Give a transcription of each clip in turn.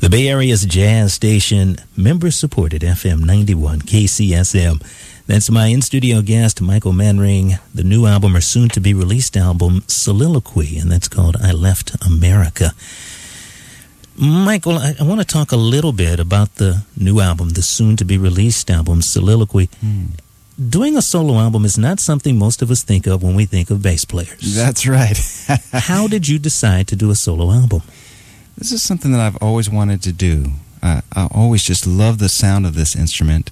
The Bay Area's jazz station, member-supported FM 91 KCSM. That's my in-studio guest, Michael Manring, the new album or soon-to-be-released album, Soliloquy, and that's called I Left America. Michael, I want to talk a little bit about the new album, the soon-to-be-released album, Soliloquy. Doing a solo album is not something most of us think of when we think of bass players. That's right. How did you decide to do a solo album? This is something that I've always wanted to do. I always just love the sound of this instrument,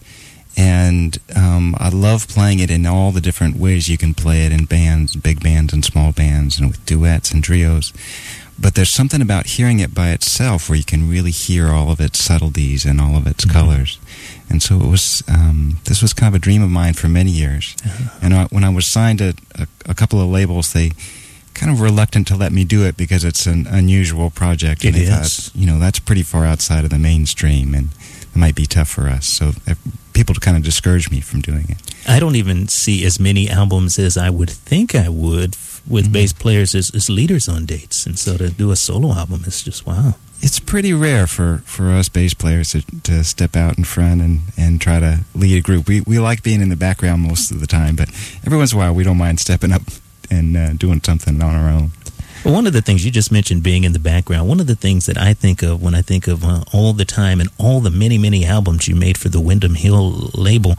and I love playing it in all the different ways you can play it in bands, big bands and small bands, and with duets and trios. But there's something about hearing it by itself where you can really hear all of its subtleties and all of its colors. And so it was. This was kind of a dream of mine for many years. And when I was signed to a couple of labels, they kind of reluctant to let me do it because it's an unusual project. And they thought, that's pretty far outside of the mainstream, and it might be tough for us. So people kind of discouraged me from doing it. I don't even see as many albums as I would think I would with bass players as leaders on dates. And so to do a solo album is just wow. It's pretty rare for us bass players to step out in front and try to lead a group. We like being in the background most of the time, but every once in a while we don't mind stepping up and doing something on our own. Well, one of the things you just mentioned, being in the background, one of the things that I think of when I think of All the Time and all the many, many albums you made for the Windham Hill label,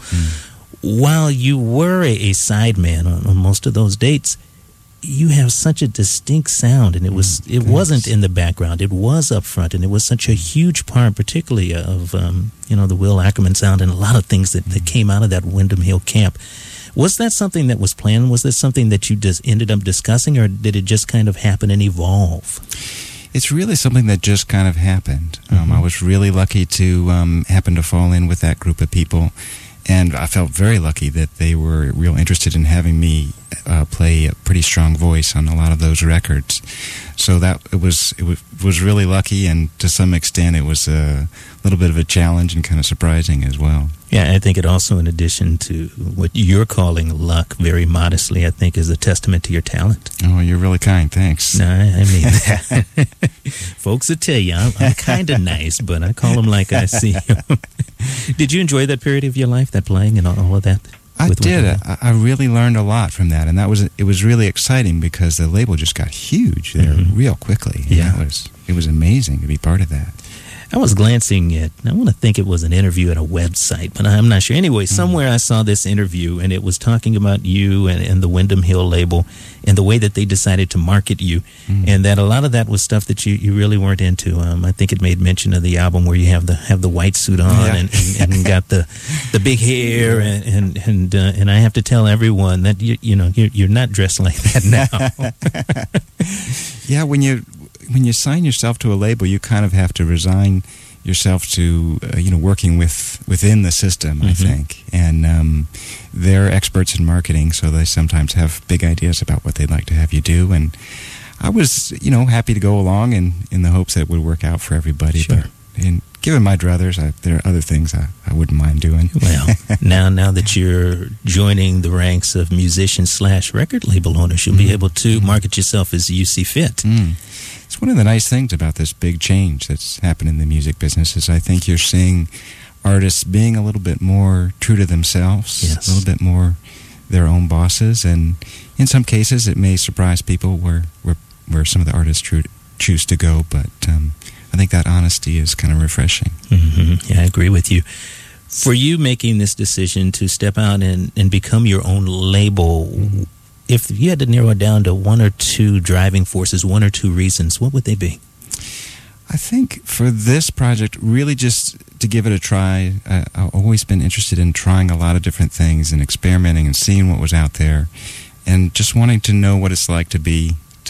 while you were a sideman on most of those dates, you have such a distinct sound, and it wasn't in the background. It was up front, and it was such a huge part, particularly of the Will Ackerman sound and a lot of things that came out of that Windham Hill camp. Was that something that was planned? Was that something that you just ended up discussing, or did it just kind of happen and evolve? It's really something that just kind of happened. I was really lucky to happen to fall in with that group of people, and I felt very lucky that they were real interested in having me play a pretty strong voice on a lot of those records. So that it was really lucky, and to some extent it was a little bit of a challenge and kind of surprising as well. Yeah, I think it also, in addition to what you're calling luck, very modestly, I think is a testament to your talent. Oh, you're really kind. Thanks. No, I mean that. Folks will tell you, I'm kind of nice, but I call them like I see them. Did you enjoy that period of your life, that playing and all of that? I did. I really learned a lot from that, and it was really exciting because the label just got huge there real quickly. Yeah, it was amazing to be part of that. I was glancing at, I want to think it was an interview at a website, but I'm not sure. Anyway, somewhere I saw this interview, and it was talking about you and the Windham Hill label and the way that they decided to market you, and that a lot of that was stuff that you really weren't into. I think it made mention of the album where you have the white suit on and got the big hair, and I have to tell everyone that you're not dressed like that now. Yeah, when you sign yourself to a label, you kind of have to resign yourself to working within the system, I think. And they're experts in marketing, so they sometimes have big ideas about what they'd like to have you do. And I was, happy to go along in the hopes that it would work out for everybody. Sure. But given my druthers, there are other things I wouldn't mind doing. Well, now that you're joining the ranks of musicians/record label owners, you'll be able to market yourself as you see fit. It's one of the nice things about this big change that's happened in the music business is I think you're seeing artists being a little bit more true to themselves, a little bit more their own bosses, and in some cases it may surprise people where some of the artists choose to go, but I think that honesty is kind of refreshing. Yeah, I agree with you. For you making this decision to step out and become your own label, if you had to narrow it down to one or two driving forces, one or two reasons, what would they be? I think for this project, really just to give it a try. I've always been interested in trying a lot of different things and experimenting and seeing what was out there, and just wanting to know what it's like to be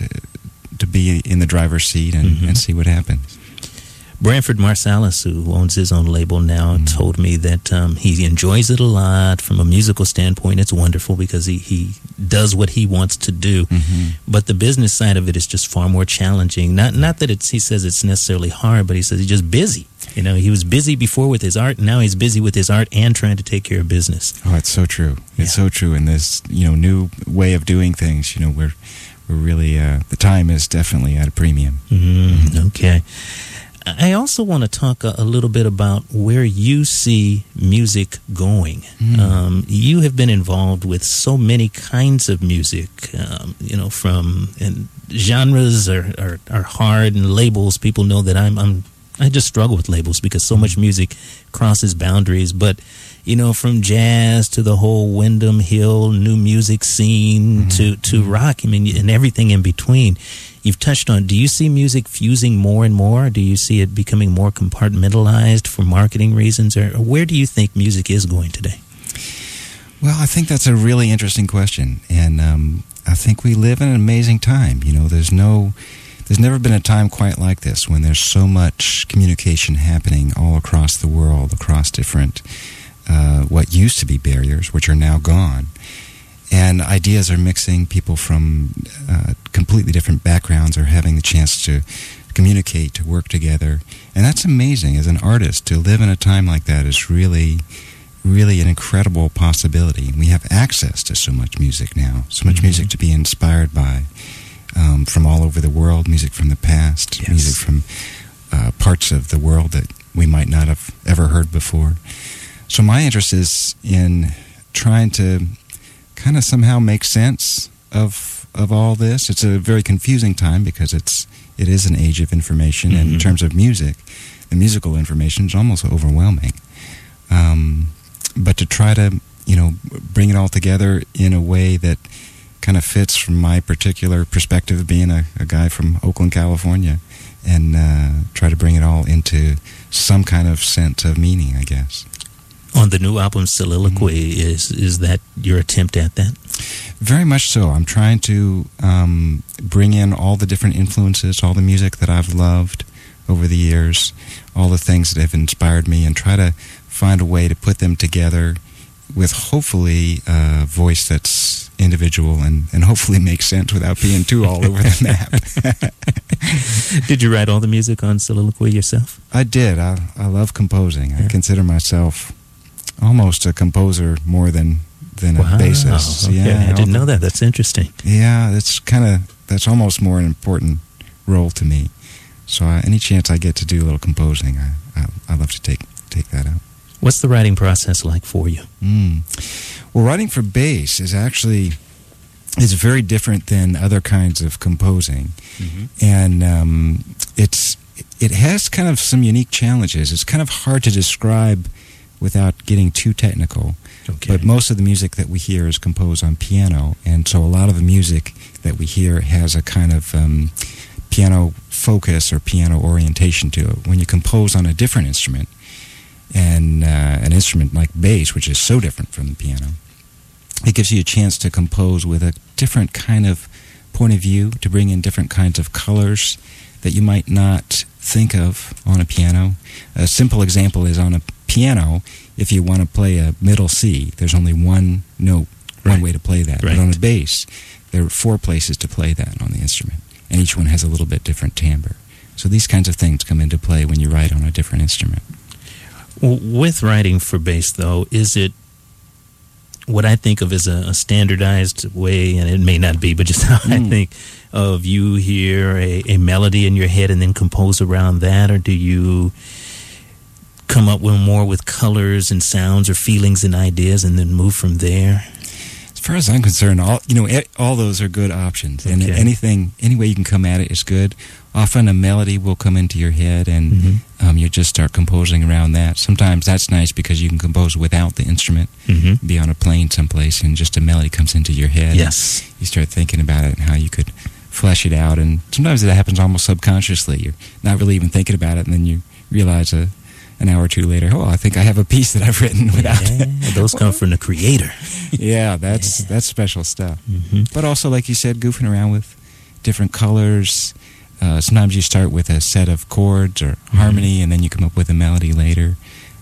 in the driver's seat and see what happens. Branford Marsalis, who owns his own label now, told me that he enjoys it a lot. From a musical standpoint, it's wonderful because he does what he wants to do. But the business side of it is just far more challenging. Not that he says it's necessarily hard, but he says he's just busy. He was busy before with his art, and now he's busy with his art and trying to take care of business. Oh, it's so true. It's so true. In this new way of doing things, we're really the time is definitely at a premium. Okay. I I also want to talk a little bit about where you see music going. You have been involved with so many kinds of music, from and genres are hard, and labels. People know that I just struggle with labels because so much music crosses boundaries. But from jazz to the whole Windham Hill new music scene to rock, and everything in between. You've touched on, do you see music fusing more and more? Do you see it becoming more compartmentalized for marketing reasons? Or where do you think music is going today? Well, I think that's a really interesting question. And I think we live in an amazing time. There's never been a time quite like this when there's so much communication happening all across the world, across different, what used to be barriers, which are now gone. And ideas are mixing. People from completely different backgrounds are having the chance to communicate, to work together. And that's amazing. As an artist, to live in a time like that is really, really an incredible possibility. And we have access to so much music now, so much music to be inspired by, from all over the world, music from the past, music from parts of the world that we might not have ever heard before. So my interest is in trying to kind of somehow make sense of all this. It's a very confusing time because it is an age of information, and in terms of music, the musical information is almost overwhelming. But to try to bring it all together in a way that kind of fits from my particular perspective, being a guy from Oakland, California, and try to bring it all into some kind of sense of meaning, I guess. On the new album, Soliloquy, is that your attempt at that? Very much so. I'm trying to bring in all the different influences, all the music that I've loved over the years, all the things that have inspired me, and try to find a way to put them together with hopefully a voice that's individual and hopefully makes sense without being too all over the map. Did you write all the music on Soliloquy yourself? I did. I love composing. I consider myself almost a composer more than a bassist. Okay. I didn't know that. That's interesting. Yeah, that's almost more an important role to me. So any chance I get to do a little composing, I love to take that up. What's the writing process like for you? Well, writing for bass is very different than other kinds of composing, and it has kind of some unique challenges. It's kind of hard to describe without getting too technical. Okay. But most of the music that we hear is composed on piano, and so a lot of the music that we hear has a kind of piano focus or piano orientation to it. When you compose on a different instrument, and an instrument like bass, which is so different from the piano, it gives you a chance to compose with a different kind of point of view, to bring in different kinds of colors that you might not think of on a piano. A simple example is on a piano, if you want to play a middle C, there's only one note, one way to play that. Right. But on a bass, there are 4 places to play that on the instrument, and each one has a little bit different timbre. So these kinds of things come into play when you write on a different instrument. Well, with writing for bass, though, is it what I think of as a standardized way, and it may not be, but just how I think of, you hear a melody in your head and then compose around that, or do you come up with more with colors and sounds or feelings and ideas and then move from there? As far as I'm concerned, all those are good options, and any way you can come at it is good. Often a melody will come into your head, and you just start composing around that. Sometimes that's nice because you can compose without the instrument, be on a plane someplace, and just a melody comes into your head. Yes. And you start thinking about it and how you could flesh it out, and sometimes it happens almost subconsciously. You're not really even thinking about it, and then you realize an hour or two later, I think I have a piece that I've written without it. Those come from the creator. Yeah, that's special stuff. But also, like you said, goofing around with different colors. Sometimes you start with a set of chords or harmony, and then you come up with a melody later.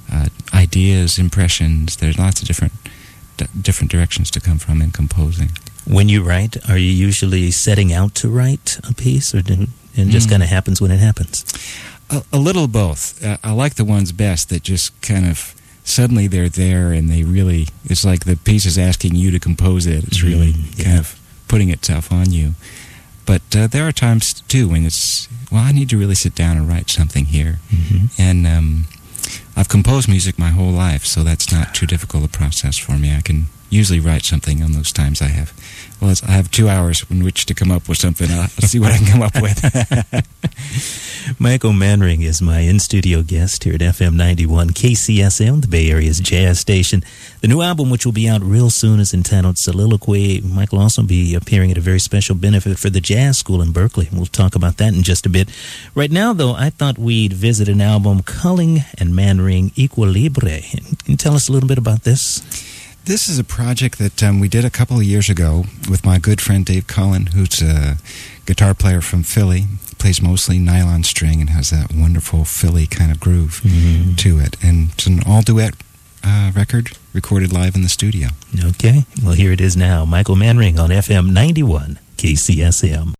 Ideas, impressions, there's lots of different directions to come from in composing. When you write, are you usually setting out to write a piece, or it just kind of happens when it happens? A little both. I like the ones best that just kind of suddenly they're there, and it's like the piece is asking you to compose it. It's really kind of putting itself on you. But there are times too when well, I need to really sit down and write something here. Mm-hmm. And I've composed music my whole life, so that's not too difficult a process for me. I can usually write something on those times I have. Well, I have 2 hours in which to come up with something. I'll see what I can come up with. Michael Manring is my in-studio guest here at FM 91 KCSM, the Bay Area's jazz station. The new album, which will be out real soon, is entitled Soliloquy. Michael will also be appearing at a very special benefit for the Jazz School in Berkeley. We'll talk about that in just a bit. Right now, though, I thought we'd visit an album, Culling and Manring Equilibre. Can you tell us a little bit about this? This is a project that we did a couple of years ago with my good friend Dave Cullen, who's a guitar player from Philly. He plays mostly nylon string and has that wonderful Philly kind of groove to it. And it's an all-duet record recorded live in the studio. Okay. Well, here it is now. Michael Manring on FM 91 KCSM.